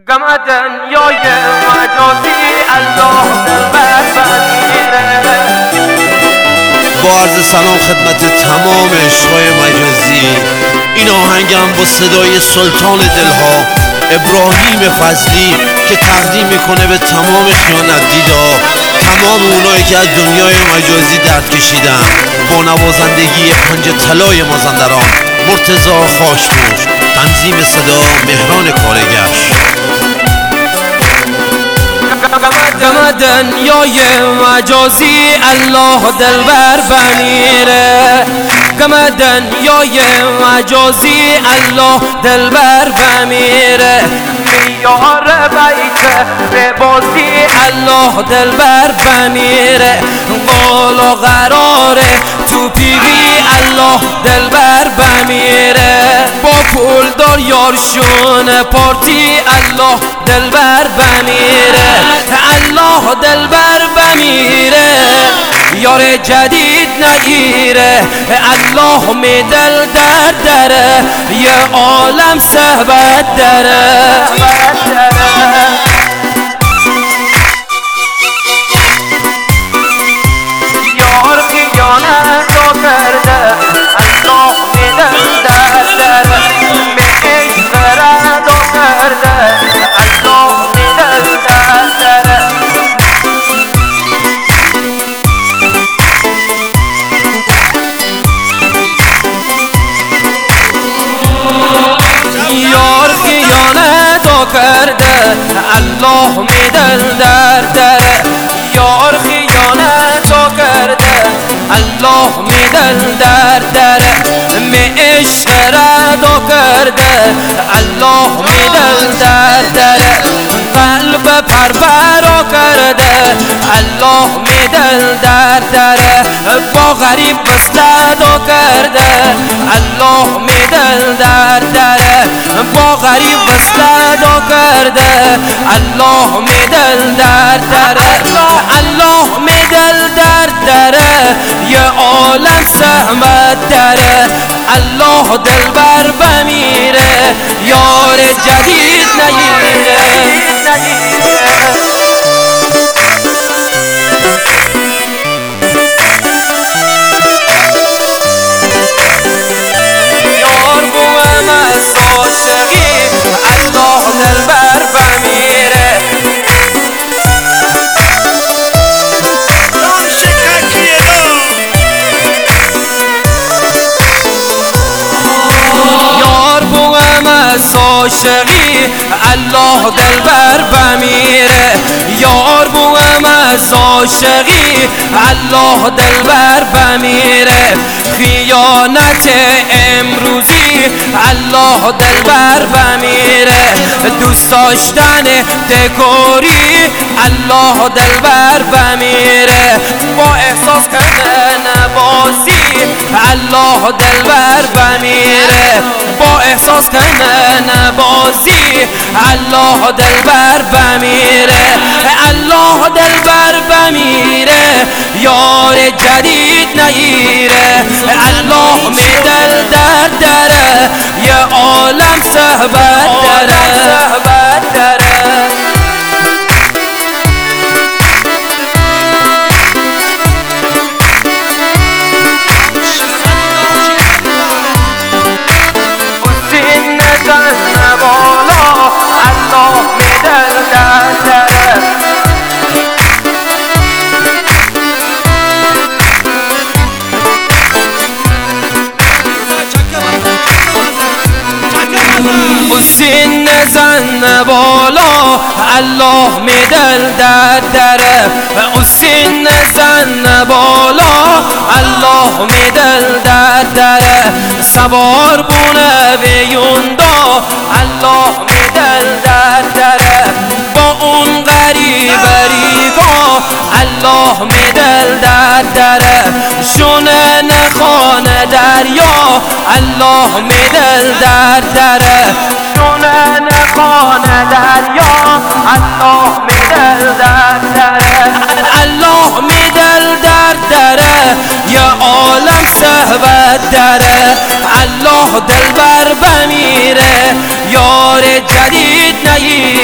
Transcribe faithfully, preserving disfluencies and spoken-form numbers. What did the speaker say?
غم دنیای مجازی الله دلبر بمیره. با عرض سلام خدمت تمام عشقای مجازی. این آهنگم با صدای سلطان دلها ابراهیم فضلی که تقدیم میکنه به تمام خیانت دیدا، تمام اونایی که از دنیای مجازی درد کشیدن، با نوازندگی پنج طلای مازندران مرتضی خاشپور، تنظیم صدا مهران کارگر. غم دنیای مجازی الله دلبر بمیره. غم دنیای مجازی الله دلبر بمیره. یار بیت به بازی الله دلبر بمیره. قول و قراره تو پیوی الله دلبر بمیره. با پول دار یارشون پارتی الله دلبر بمیره. الله دلبر بمیره، یار جدید نگیره. الله می دل در دره، یه عالم صحبت داره. یار خیانت رو کرده، الله می دل در دره. میش برد رو کرده، الله می دل در دره. یار خیانت رو کرده، الله می دل در دره. یار خیانت رو کرده، الله می دل در دره. می عشق رد رو کرده، الله می دل در دره. قلب پرور رو کرده، الله می دل در دره. با غریب بستد رو کرده، الله می دل در دره. با غریب بستد رو کرده، الله می دل در دره. الله می دل در دره، یه عالم سهمت دره. الله دلبر بمیره، یار جدید نگیره. یار بوم از عاشقی الله دلبر بمیره. یار بوم از عاشقی الله دلبر بمیره. یار بوم از عاشقی الله دلبر بمیره. خیانت امروزی الله دلبر بمیره. دوست داشتن دکوری الله دلبر بمیره. با احساس کردن بازی الله دلبر بمیره. با احساس کردن بازی الله دلبر بمیره. الله دلبر بمیره، یار جدید نگیره. الله می دل در دره، یه عالم صحبت داره. حسین زن بالا الله می دل در دره. حسین زن بالا الله می دل در دره. سوار بونه ویوندا الله می دل در دره. با اون غریب ریگا الله می دل در دره. شونه نخانه دریا الله می دل در دره. شونه نخانه دریا الله می دل در دره. الله می دل در دره، یه عالم صحبت داره. الله دلبر بمیره، یار جدید نگیره.